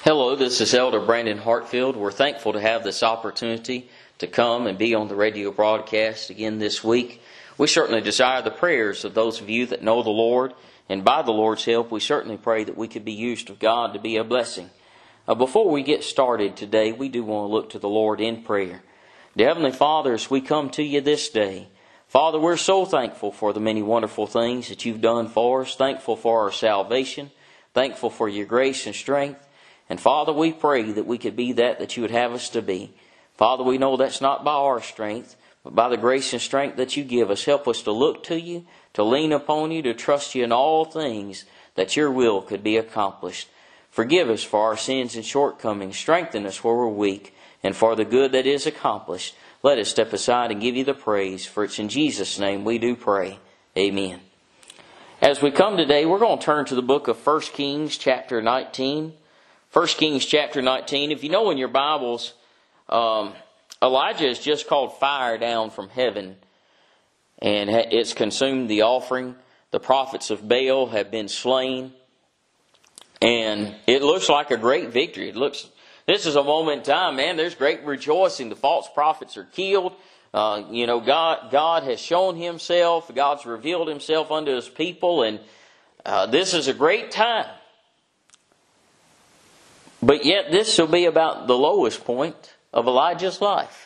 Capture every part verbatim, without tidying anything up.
Hello, this is Elder Brandon Hartfield. We're thankful to have this opportunity to come and be on the radio broadcast again this week. We certainly desire the prayers of those of you that know the Lord, and by the Lord's help, we certainly pray that we could be used of God to be a blessing. Uh, before we get started today, we do want to look to the Lord in prayer. Dear Heavenly Father, as we come to you this day, Father, we're so thankful for the many wonderful things that you've done for us, thankful for our salvation, thankful for your grace and strength. And Father, we pray that we could be that that you would have us to be. Father, we know that's not by our strength, but by the grace and strength that you give us. Help us to look to you, to lean upon you, to trust you in all things, that your will could be accomplished. Forgive us for our sins and shortcomings. Strengthen us where we're weak. And for the good that is accomplished, let us step aside and give you the praise. For it's in Jesus' name we do pray. Amen. As we come today, we're going to turn to the book of First Kings chapter nineteen. First Kings chapter nineteen. If you know in your Bibles, um, Elijah is just called fire down from heaven, and it's consumed the offering. The prophets of Baal have been slain, and it looks like a great victory. It looks, this is a moment in time, man. There's great rejoicing. The false prophets are killed. Uh, you know, God, God has shown Himself. God's revealed Himself unto His people, and uh, this is a great time. But yet this will be about the lowest point of Elijah's life.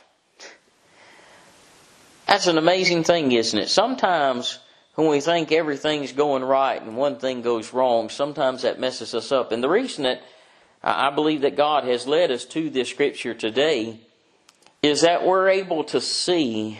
That's an amazing thing, isn't it? Sometimes when we think everything's going right and one thing goes wrong, sometimes that messes us up. And the reason that I believe that God has led us to this scripture today is that we're able to see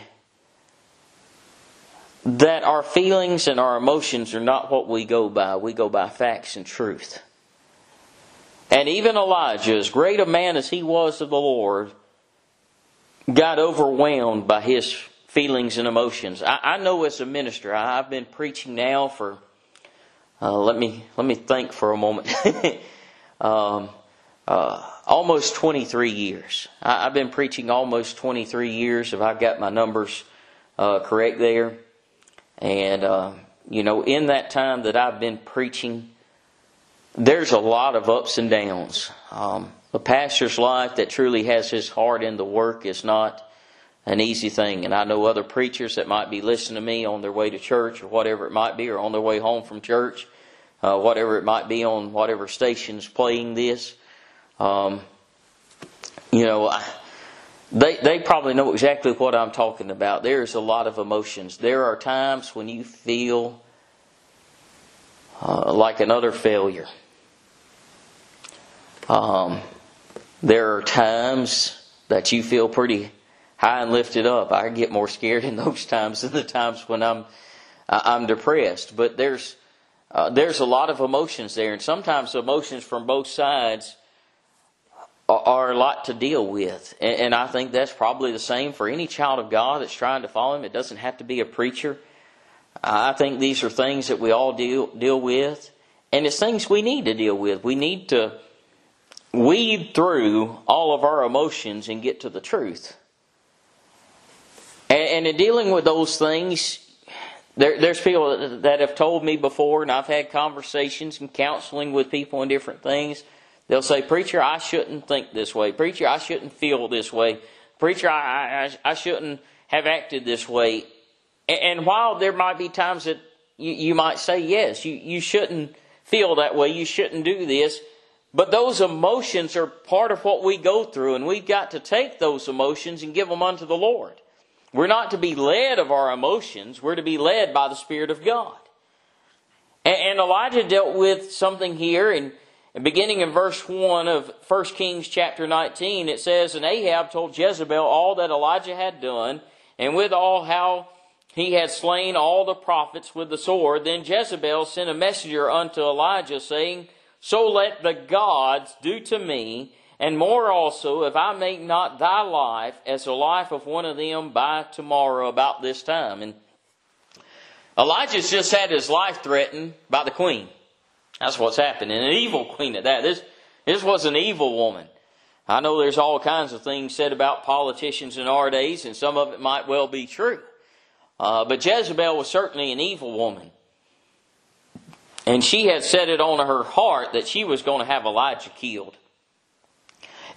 that our feelings and our emotions are not what we go by. We go by facts and truth. And even Elijah, as great a man as he was of the Lord, got overwhelmed by his feelings and emotions. I, I know as a minister, I, I've been preaching now for, uh, let me let me think for a moment, um, uh, almost twenty-three years. I, I've been preaching almost twenty-three years, if I've got my numbers uh, correct there. And, uh, you know, in that time that I've been preaching, there's a lot of ups and downs. Um, a pastor's life that truly has his heart in the work is not an easy thing. And I know other preachers that might be listening to me on their way to church or whatever it might be, or on their way home from church, uh, whatever it might be on whatever station's playing this. Um, you know, they, they probably know exactly what I'm talking about. There's a lot of emotions. There are times when you feel uh, like another failure. Um, there are times that you feel pretty high and lifted up. I get more scared in those times than the times when I'm I'm depressed. But there's uh, there's a lot of emotions there, and sometimes emotions from both sides are, are a lot to deal with. And, and I think that's probably the same for any child of God that's trying to follow Him. It doesn't have to be a preacher. I think these are things that we all deal deal with, and it's things we need to deal with. We need to weed through all of our emotions and get to the truth. And, and in dealing with those things, there, there's people that have told me before, and I've had conversations and counseling with people on different things. They'll say, "Preacher, I shouldn't think this way. Preacher, I shouldn't feel this way. Preacher, I, I, I shouldn't have acted this way." And, and while there might be times that you, you might say, yes, you, you shouldn't feel that way, you shouldn't do this, but those emotions are part of what we go through, and we've got to take those emotions and give them unto the Lord. We're not to be led of our emotions. We're to be led by the Spirit of God. And, and Elijah dealt with something here, and beginning in verse one of First Kings chapter nineteen, it says, "And Ahab told Jezebel all that Elijah had done, and withal how he had slain all the prophets with the sword. Then Jezebel sent a messenger unto Elijah, saying, So let the gods do to me, and more also, if I make not thy life as the life of one of them by tomorrow about this time." And Elijah's just had his life threatened by the queen. That's what's happening. An evil queen at that. This, this was an evil woman. I know there's all kinds of things said about politicians in our days, and some of it might well be true. Uh, but Jezebel was certainly an evil woman. And she had set it on her heart that she was going to have Elijah killed.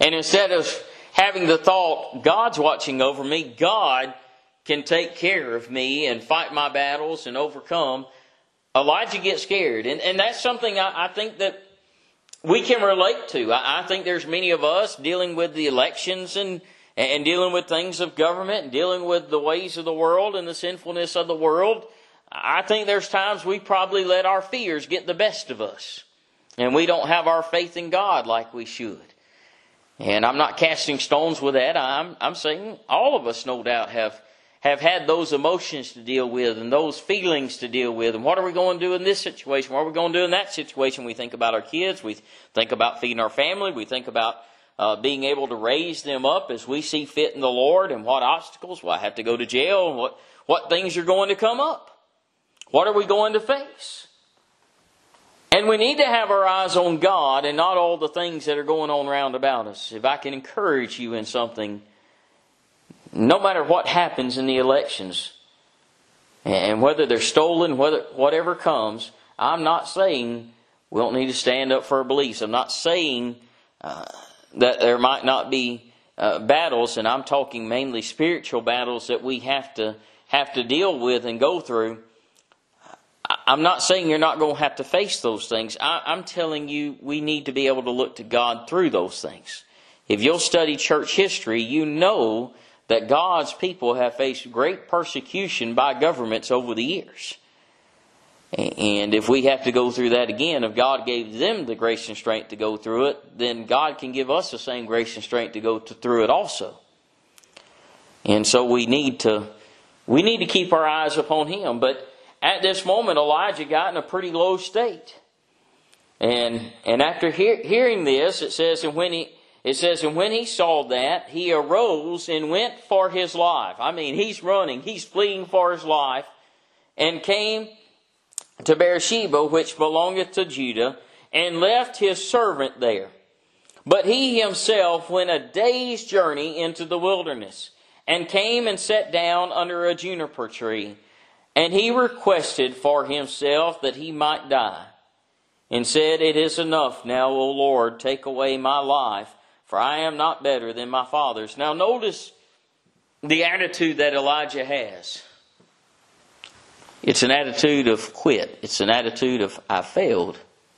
And instead of having the thought, God's watching over me, God can take care of me and fight my battles and overcome, Elijah gets scared. And, and that's something I, I think that we can relate to. I, I think there's many of us dealing with the elections and, and dealing with things of government and dealing with the ways of the world and the sinfulness of the world. I think there's times we probably let our fears get the best of us. And we don't have our faith in God like we should. And I'm not casting stones with that. I'm, I'm saying all of us, no doubt, have have had those emotions to deal with and those feelings to deal with. And what are we going to do in this situation? What are we going to do in that situation? We think about our kids. We think about feeding our family. We think about uh, being able to raise them up as we see fit in the Lord, and what obstacles. Well, I have to go to jail, and what, what things are going to come up. What are we going to face? And we need to have our eyes on God and not all the things that are going on around about us. If I can encourage you in something, no matter what happens in the elections, and whether they're stolen, whether whatever comes, I'm not saying we don't need to stand up for our beliefs. I'm not saying uh, that there might not be uh, battles, and I'm talking mainly spiritual battles that we have to have to deal with and go through. I'm not saying you're not going to have to face those things. I, I'm telling you we need to be able to look to God through those things. If you'll study church history, you know that God's people have faced great persecution by governments over the years. And if we have to go through that again, if God gave them the grace and strength to go through it, then God can give us the same grace and strength to go to, through it also. And so we need to we need to keep our eyes upon Him. But at this moment, Elijah got in a pretty low state. And and after hear, hearing this, it says, and when he It says, and when he saw that, he arose and went for his life. I mean, he's running, he's fleeing for his life, and came to Beersheba, which belongeth to Judah, and left his servant there. But he himself went a day's journey into the wilderness, and came and sat down under a juniper tree. And he requested for himself that he might die, and said, It is enough now, O Lord, take away my life, for I am not better than my fathers. Now notice the attitude that Elijah has. It's an attitude of quit. It's an attitude of I failed.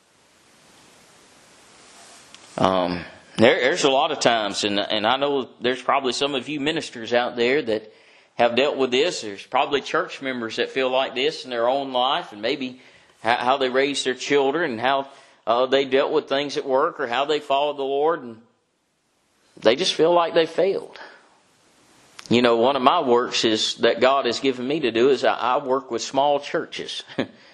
Um, there, there's a lot of times, and, and I know there's probably some of you ministers out there that have dealt with this. There's probably church members that feel like this in their own life, and maybe how, how they raised their children and how uh, they dealt with things at work or how they followed the Lord, and they just feel like they failed. You know, one of my works is that God has given me to do is I, I work with small churches.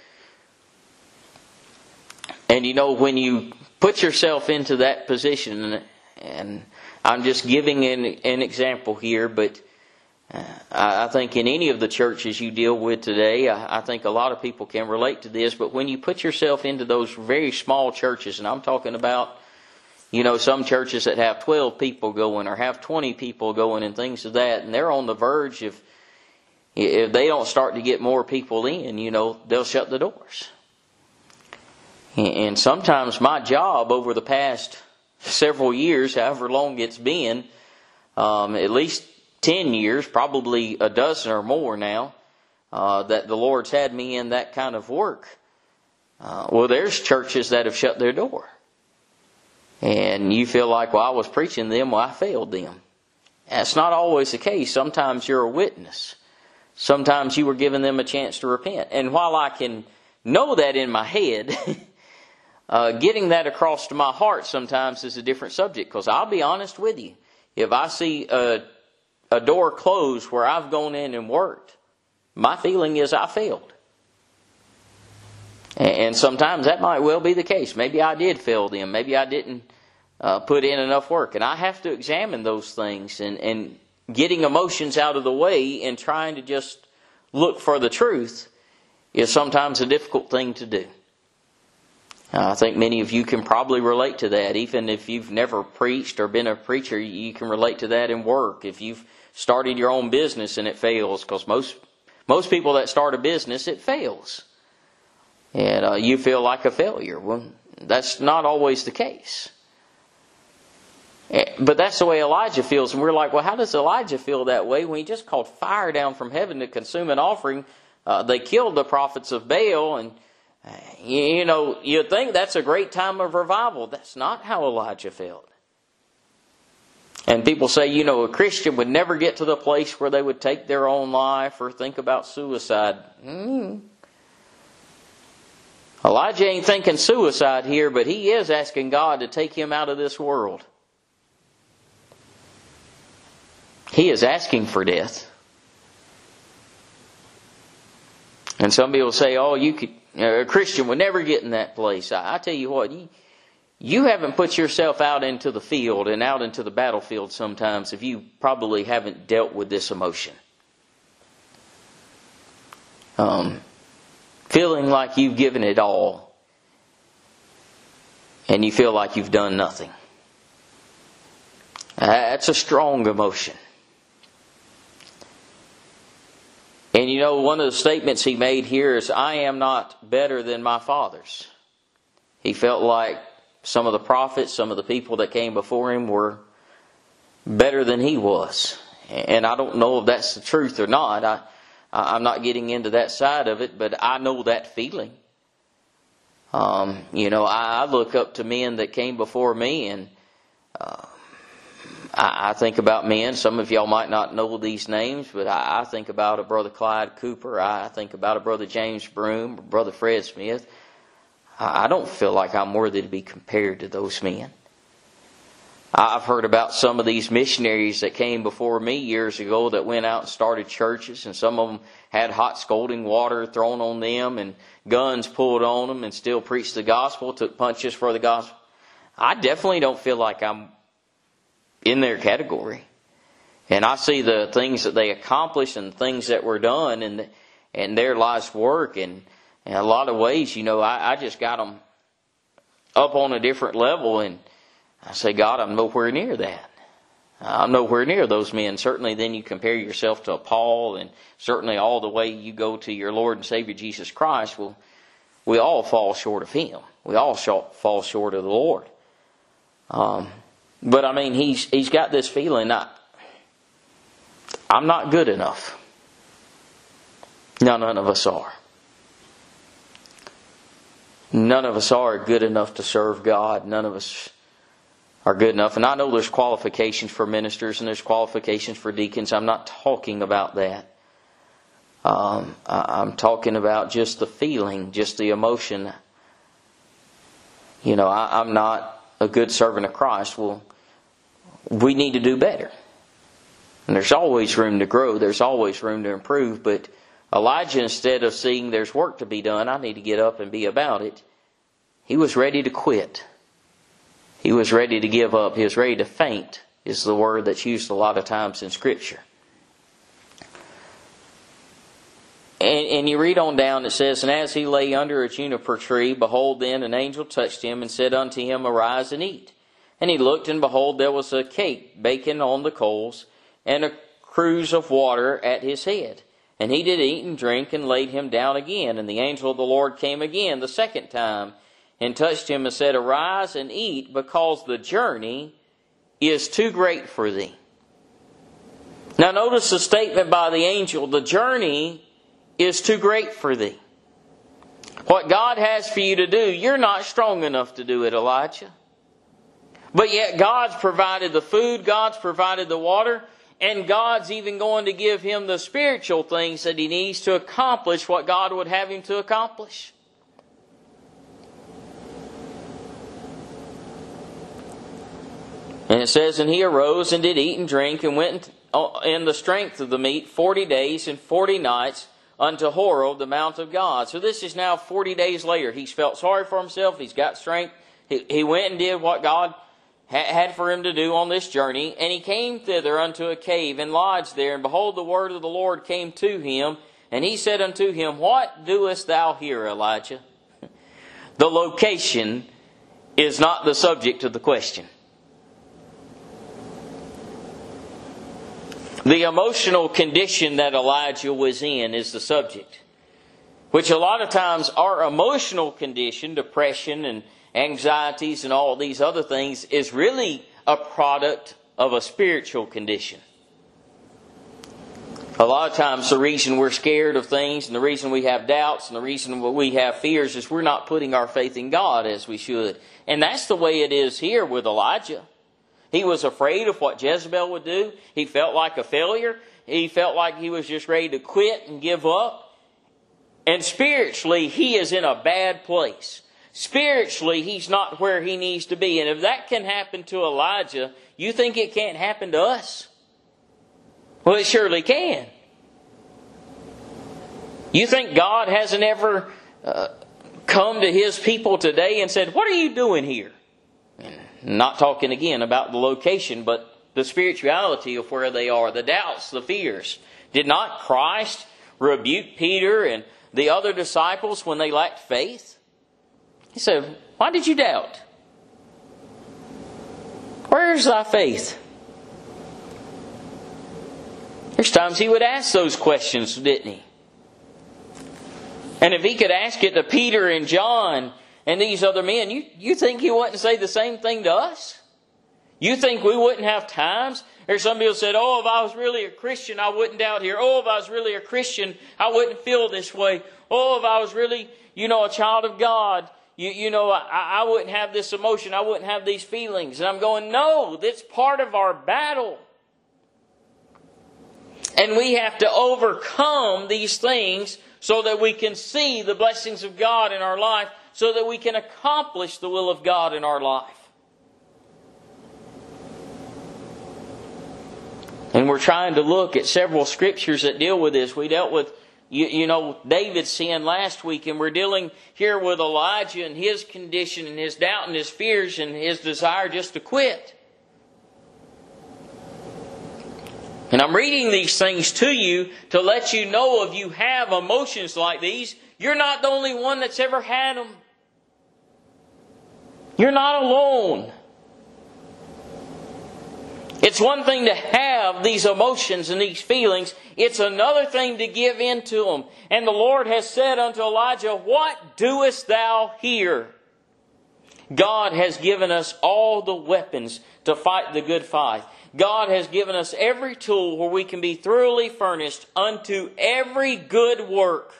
And you know, when you put yourself into that position, and I'm just giving an, an example here, but uh, I, I think in any of the churches you deal with today, I, I think a lot of people can relate to this, but when you put yourself into those very small churches, and I'm talking about, you know, some churches that have twelve people going or have twenty people going and things of that, and they're on the verge of, if they don't start to get more people in, you know, they'll shut the doors. And sometimes my job over the past several years, however long it's been, um, at least ten years, probably a dozen or more now, uh, that the Lord's had me in that kind of work. Uh, well, there's churches that have shut their door. And you feel like, well, I was preaching to them, well, I failed them. That's not always the case. Sometimes you're a witness. Sometimes you were giving them a chance to repent. And while I can know that in my head, uh, getting that across to my heart sometimes is a different subject. Because I'll be honest with you, if I see a, a door closed where I've gone in and worked, my feeling is I failed. And sometimes that might well be the case. Maybe I did fail them. Maybe I didn't uh, put in enough work. And I have to examine those things. And, and getting emotions out of the way and trying to just look for the truth is sometimes a difficult thing to do. I think many of you can probably relate to that. Even if you've never preached or been a preacher, you can relate to that in work. If you've started your own business and it fails, because most, most people that start a business, it fails. And uh, you feel like a failure. Well, that's not always the case. But that's the way Elijah feels. And we're like, well, how does Elijah feel that way when he just called fire down from heaven to consume an offering? Uh, they killed the prophets of Baal. And, uh, you, you know, you'd think that's a great time of revival. That's not how Elijah felt. And people say, you know, a Christian would never get to the place where they would take their own life or think about suicide. Mm. Elijah ain't thinking suicide here, but he is asking God to take him out of this world. He is asking for death. And some people say, oh, you could, a Christian would never get in that place. I, I tell you what, you, you haven't put yourself out into the field and out into the battlefield sometimes if you probably haven't dealt with this emotion. Um, feeling like you've given it all and you feel like you've done nothing. That's a strong emotion. And you know, one of the statements he made here is, I am not better than my fathers. He felt like some of the prophets, some of the people that came before him were better than he was. And I don't know if that's the truth or not. I, I'm not getting into that side of it, but I know that feeling. Um, you know, I, I look up to men that came before me, and uh, I, I think about men. Some of y'all might not know these names, but I, I think about a Brother Clyde Cooper. I think about a Brother James Broom, or Brother Fred Smith. I, I don't feel like I'm worthy to be compared to those men. I've heard about some of these missionaries that came before me years ago that went out and started churches, and some of them had hot scalding water thrown on them and guns pulled on them and still preached the gospel, took punches for the gospel. I definitely don't feel like I'm in their category. And I see the things that they accomplished and the things that were done and and their life's work. And in a lot of ways, you know, I, I just got them up on a different level, and I say, God, I'm nowhere near that. I'm nowhere near those men. Certainly then you compare yourself to a Paul, and certainly all the way you go to your Lord and Savior Jesus Christ, well, we all fall short of Him. We all fall short of the Lord. Um, but I mean, he's he's got this feeling, I, I'm not good enough. No, none of us are. None of us are good enough to serve God. None of us are good enough. And I know there's qualifications for ministers and there's qualifications for deacons. I'm not talking about that. Um, I'm talking about just the feeling, just the emotion. You know, I, I'm not a good servant of Christ. Well, we need to do better. And there's always room to grow. There's always room to improve. But Elijah, instead of seeing there's work to be done, I need to get up and be about it, he was ready to quit. He was ready to give up. He was ready to faint, is the word that's used a lot of times in Scripture. And, and you read on down, it says, And as he lay under a juniper tree, behold, then an angel touched him and said unto him, Arise and eat. And he looked, and behold, there was a cake baking on the coals, and a cruse of water at his head. And he did eat and drink, and laid him down again. And the angel of the Lord came again the second time, and touched him and said, Arise and eat, because the journey is too great for thee. Now notice the statement by the angel, the journey is too great for thee. What God has for you to do, you're not strong enough to do it, Elijah. But yet God's provided the food, God's provided the water, and God's even going to give him the spiritual things that he needs to accomplish what God would have him to accomplish. And it says, And he arose and did eat and drink, and went in the strength of the meat forty days and forty nights unto Horeb, the mount of God. So this is now forty days later. He's felt sorry for himself. He's got strength. He, he went and did what God ha- had for him to do on this journey. And he came thither unto a cave and lodged there. And behold, the word of the Lord came to him. And he said unto him, What doest thou here, Elijah? The location is not the subject of the question. The emotional condition that Elijah was in is the subject. Which a lot of times our emotional condition, depression and anxieties and all these other things, is really a product of a spiritual condition. A lot of times the reason we're scared of things and the reason we have doubts and the reason we have fears is we're not putting our faith in God as we should. And that's the way it is here with Elijah. He was afraid of what Jezebel would do. He felt like a failure. He felt like he was just ready to quit and give up. And spiritually, he is in a bad place. Spiritually, he's not where he needs to be. And if that can happen to Elijah, you think it can't happen to us? Well, it surely can. You think God hasn't ever uh, come to His people today and said, "What are you doing here?" And not talking again about the location, but the spirituality of where they are, the doubts, the fears. Did not Christ rebuke Peter and the other disciples when they lacked faith? He said, "Why did you doubt? Where's thy faith?" There's times He would ask those questions, didn't He? And if He could ask it to Peter and John and these other men, you, you think He wouldn't say the same thing to us? You think we wouldn't have times? There's some people said, "Oh, if I was really a Christian, I wouldn't doubt here. Oh, if I was really a Christian, I wouldn't feel this way. Oh, if I was really, you know, a child of God, you, you know, I, I wouldn't have this emotion. I wouldn't have these feelings." And I'm going, no, that's part of our battle. And we have to overcome these things so that we can see the blessings of God in our life, so that we can accomplish the will of God in our life. And we're trying to look at several scriptures that deal with this. We dealt with, you, you know, David's sin last week, and we're dealing here with Elijah and his condition and his doubt and his fears and his desire just to quit. And I'm reading these things to you to let you know if you have emotions like these, you're not the only one that's ever had them. You're not alone. It's one thing to have these emotions and these feelings. It's another thing to give in to them. And the Lord has said unto Elijah, "What doest thou here?" God has given us all the weapons to fight the good fight. God has given us every tool where we can be thoroughly furnished unto every good work.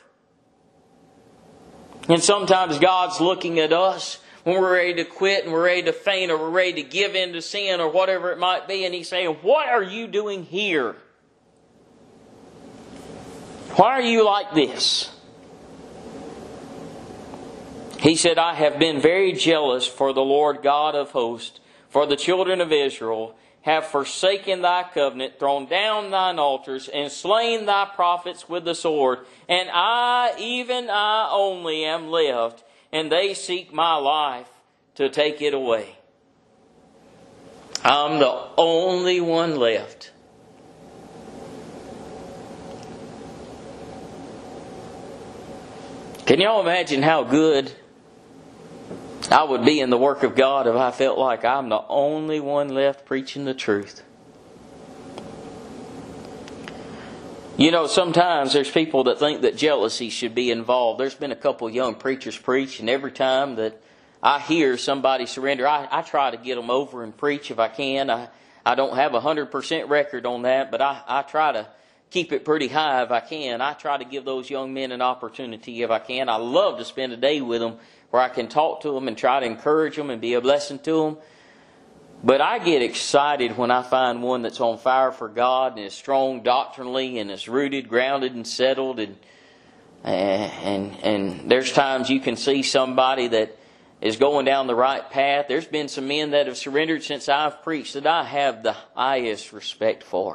And sometimes God's looking at us when we're ready to quit and we're ready to faint or we're ready to give in to sin or whatever it might be, and He's saying, "What are you doing here? Why are you like this?" He said, "I have been very jealous for the Lord God of hosts, for the children of Israel have forsaken thy covenant, thrown down thine altars, and slain thy prophets with the sword. And I, even I only, am left, and they seek my life to take it away." I'm the only one left. Can y'all imagine how good I would be in the work of God if I felt like I'm the only one left preaching the truth? You know, sometimes there's people that think that jealousy should be involved. There's been a couple young preachers preach, and every time that I hear somebody surrender, I, I try to get them over and preach if I can. I, I don't have a one hundred percent record on that, but I, I try to keep it pretty high if I can. I try to give those young men an opportunity if I can. I love to spend a day with them where I can talk to them and try to encourage them and be a blessing to them. But I get excited when I find one that's on fire for God and is strong doctrinally and is rooted, grounded, and settled. And and and there's times you can see somebody that is going down the right path. There's been some men that have surrendered since I've preached that I have the highest respect for.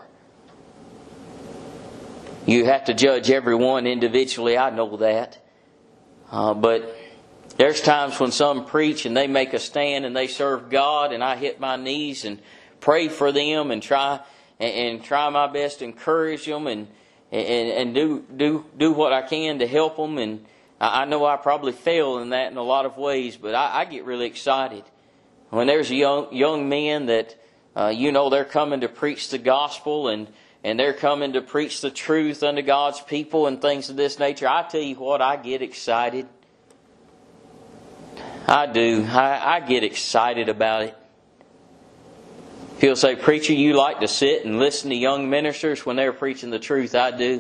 You have to judge everyone individually, I know that. Uh, but there's times when some preach and they make a stand and they serve God, and I hit my knees and pray for them and try and, and try my best to encourage them and and, and do do do what I can to help them. And I, I know I probably fail in that in a lot of ways, but I, I get really excited when there's a young young men that uh, you know they're coming to preach the gospel and. And they're coming to preach the truth unto God's people and things of this nature. I tell you what, I get excited. I do. I, I get excited about it. He'll say, "Preacher, you like to sit and listen to young ministers when they're preaching the truth." I do.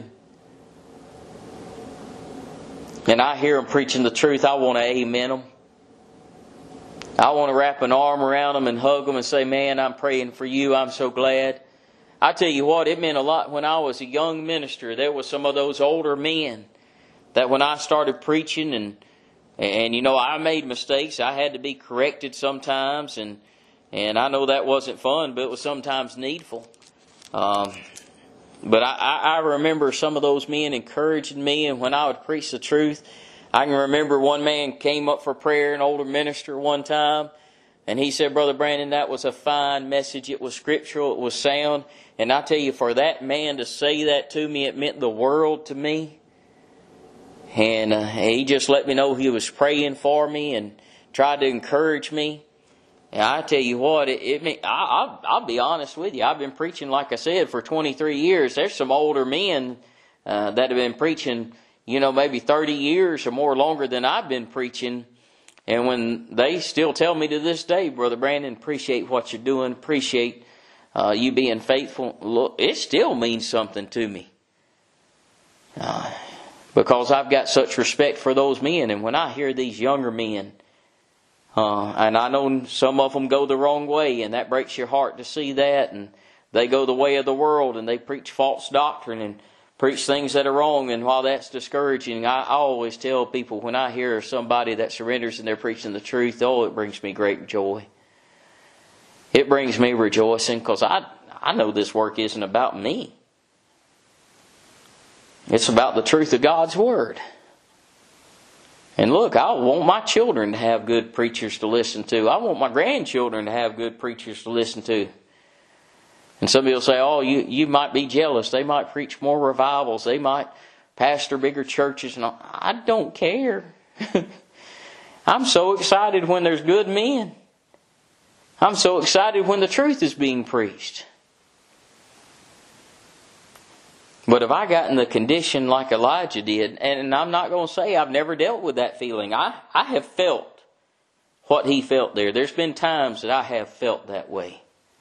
And I hear them preaching the truth. I want to amen them. I want to wrap an arm around them and hug them and say, "Man, I'm praying for you. I'm so glad." I tell you what, it meant a lot when I was a young minister. There was some of those older men that when I started preaching and, and you know, I made mistakes. I had to be corrected sometimes. And, and I know that wasn't fun, but it was sometimes needful. Um, but I, I, I remember some of those men encouraging me. And when I would preach the truth, I can remember one man came up for prayer, an older minister one time. And he said, "Brother Brandon, that was a fine message. It was scriptural. It was sound." And I tell you, for that man to say that to me, it meant the world to me. And uh, he just let me know he was praying for me and tried to encourage me. And I tell you what, it, it mean, I, I'll, I'll be honest with you. I've been preaching, like I said, for twenty-three years. There's some older men uh, that have been preaching, you know, maybe thirty years or more longer than I've been preaching. And when they still tell me to this day, "Brother Brandon, appreciate what you're doing, appreciate uh, you being faithful," look, it still means something to me. Uh, because I've got such respect for those men. And when I hear these younger men, uh, and I know some of them go the wrong way, and that breaks your heart to see that. And they go the way of the world, and they preach false doctrine and preach things that are wrong. And while that's discouraging, I, I always tell people when I hear somebody that surrenders and they're preaching the truth, oh, it brings me great joy. It brings me rejoicing because I, I know this work isn't about me. It's about the truth of God's Word. And look, I want my children to have good preachers to listen to. I want my grandchildren to have good preachers to listen to. And some people say, "Oh, you, you might be jealous. They might preach more revivals. They might pastor bigger churches." And all. I don't care. I'm so excited when there's good men. I'm so excited when the truth is being preached. But if I got in the condition like Elijah did, and I'm not going to say I've never dealt with that feeling. I, I have felt what he felt there. There's been times that I have felt that way.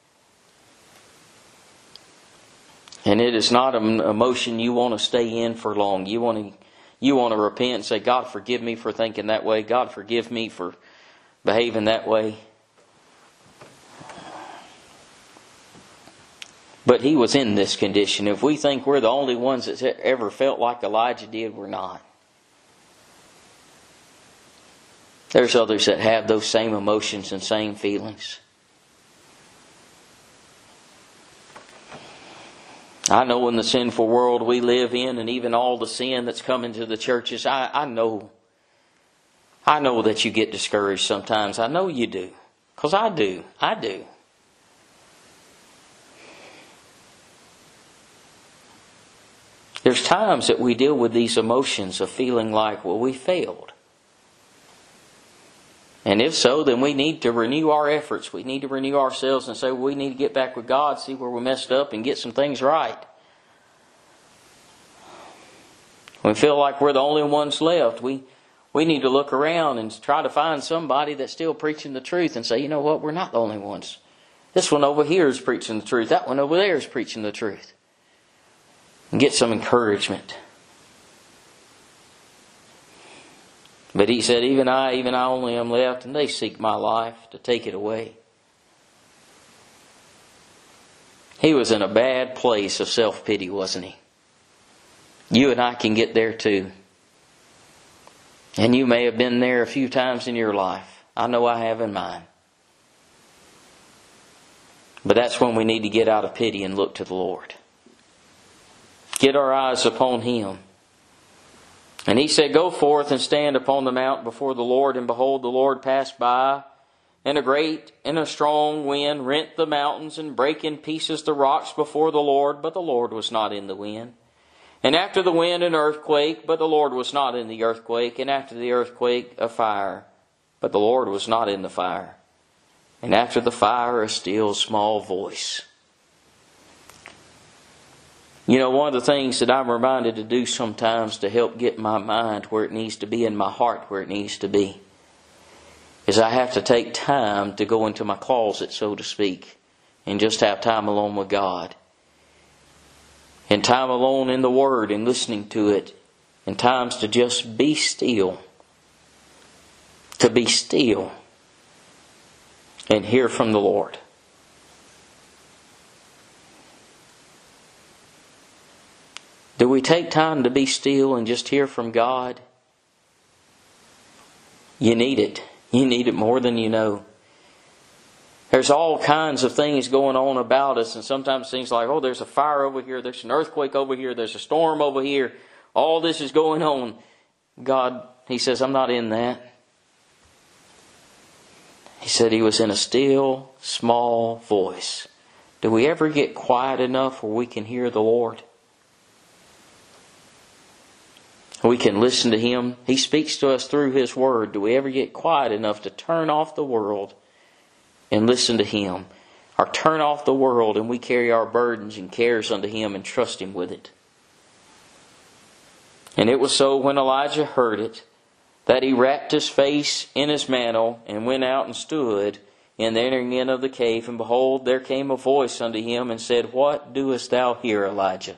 And it is not an emotion you want to stay in for long. You want to, you want to repent and say, "God, forgive me for thinking that way. God, forgive me for behaving that way." But he was in this condition. If we think we're the only ones that ever felt like Elijah did, we're not. There's others that have those same emotions and same feelings. I know in the sinful world we live in, and even all the sin that's come into the churches, I, I know. I know that you get discouraged sometimes. I know you do. Because I do. I do. There's times that we deal with these emotions of feeling like, well, we failed. And if so, then we need to renew our efforts. We need to renew ourselves and say, well, we need to get back with God, see where we messed up, and get some things right. We feel like we're the only ones left. We we need to look around and try to find somebody that's still preaching the truth and say, you know what, we're not the only ones. This one over here is preaching the truth. That one over there is preaching the truth. And get some encouragement. But he said, even I, even I only am left, and they seek my life to take it away. He was in a bad place of self-pity, wasn't he? You and I can get there too. And you may have been there a few times in your life. I know I have in mine. But that's when we need to get out of pity and look to the Lord. Get our eyes upon Him. And he said, go forth and stand upon the mount before the Lord. And behold, the Lord passed by, and a great and a strong wind rent the mountains and brake in pieces the rocks before the Lord. But the Lord was not in the wind. And after the wind an earthquake, but the Lord was not in the earthquake. And after the earthquake a fire, but the Lord was not in the fire. And after the fire a still small voice. You know, one of the things that I'm reminded to do sometimes to help get my mind where it needs to be and my heart where it needs to be is I have to take time to go into my closet, so to speak, and just have time alone with God. And time alone in the Word and listening to it. And times to just be still. To be still. And hear from the Lord. Do we take time to be still and just hear from God? You need it. You need it more than you know. There's all kinds of things going on about us, and sometimes things like, oh, there's a fire over here, there's an earthquake over here, there's a storm over here. All this is going on. God, He says, I'm not in that. He said He was in a still, small voice. Do we ever get quiet enough where we can hear the Lord? We can listen to Him. He speaks to us through His Word. Do we ever get quiet enough to turn off the world and listen to Him? Or turn off the world and we carry our burdens and cares unto Him and trust Him with it? And it was so when Elijah heard it, that he wrapped his face in his mantle and went out and stood in the entering in of the cave. And behold, there came a voice unto him and said, What doest thou here, Elijah?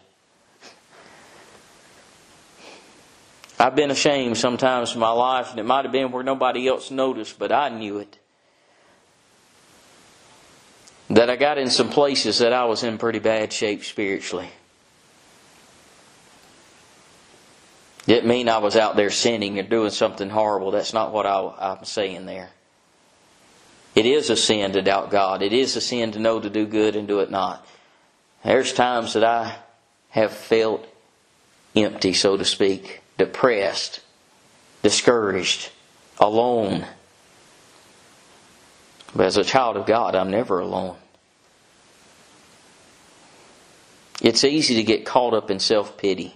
I've been ashamed sometimes in my life, and it might have been where nobody else noticed, but I knew it. That I got in some places that I was in pretty bad shape spiritually. Didn't mean I was out there sinning or doing something horrible. That's not what I, I'm saying there. It is a sin to doubt God. It is a sin to know to do good and do it not. There's times that I have felt empty, so to speak. Depressed, discouraged, alone. But as a child of God, I'm never alone. It's easy to get caught up in self-pity.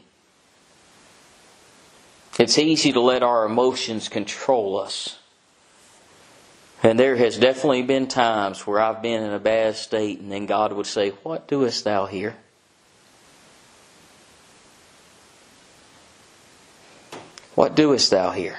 It's easy to let our emotions control us. And there has definitely been times where I've been in a bad state, and then God would say, What doest thou here? What doest thou here?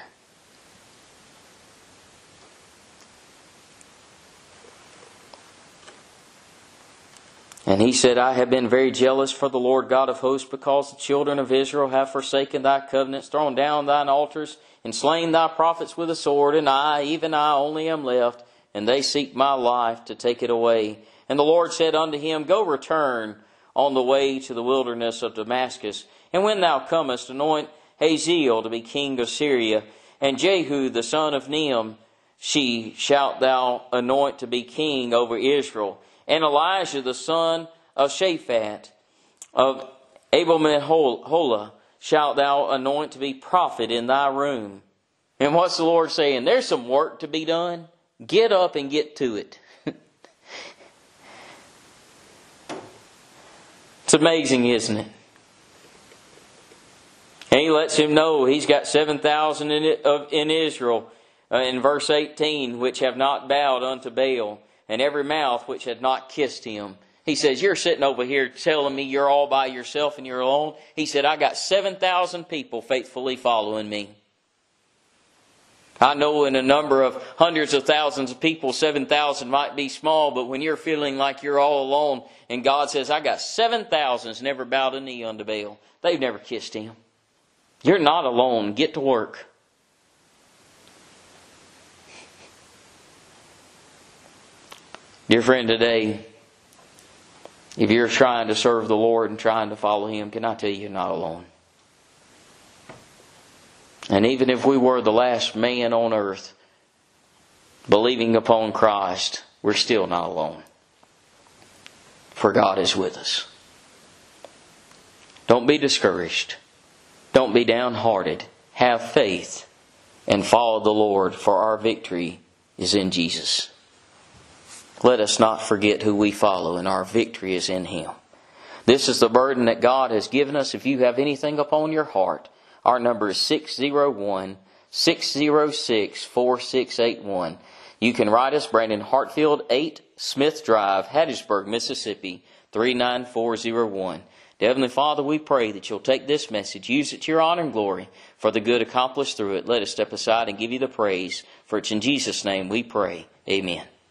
And he said, I have been very jealous for the Lord God of hosts, because the children of Israel have forsaken thy covenants, thrown down thine altars, and slain thy prophets with a sword. And I, even I only am left, and they seek my life to take it away. And the Lord said unto him, Go return on the way to the wilderness of Damascus. And when thou comest, anoint Hazael to be king of Syria, and Jehu the son of Nimshi shalt thou anoint to be king over Israel, and Elijah the son of Shaphat of Abel-meholah shalt thou anoint to be prophet in thy room. And what's the Lord saying? There's some work to be done. Get up and get to it. It's amazing, isn't it? And he lets him know he's got seven thousand in, in Israel, uh, in verse eighteen, which have not bowed unto Baal, and every mouth which had not kissed him. He says, you're sitting over here telling me you're all by yourself and you're alone. He said, I got seven thousand people faithfully following me. I know in a number of hundreds of thousands of people, seven thousand might be small, but when you're feeling like you're all alone, and God says, I got seven thousand that's never bowed a knee unto Baal. They've never kissed him. You're not alone. Get to work. Dear friend, today, if you're trying to serve the Lord and trying to follow Him, can I tell you, you're not alone. And even if we were the last man on earth believing upon Christ, we're still not alone. For God is with us. Don't be discouraged. Don't be downhearted. Have faith and follow the Lord, for our victory is in Jesus. Let us not forget who we follow, and our victory is in Him. This is the burden that God has given us. If you have anything upon your heart, our number is six oh one, six oh six, four six eight one. You can write us, Brandon Hartfield, eight Smith Drive, Hattiesburg, Mississippi, three nine four oh one. Heavenly Father, we pray that You'll take this message, use it to Your honor and glory, for the good accomplished through it. Let us step aside and give You the praise, for it's in Jesus' name we pray. Amen.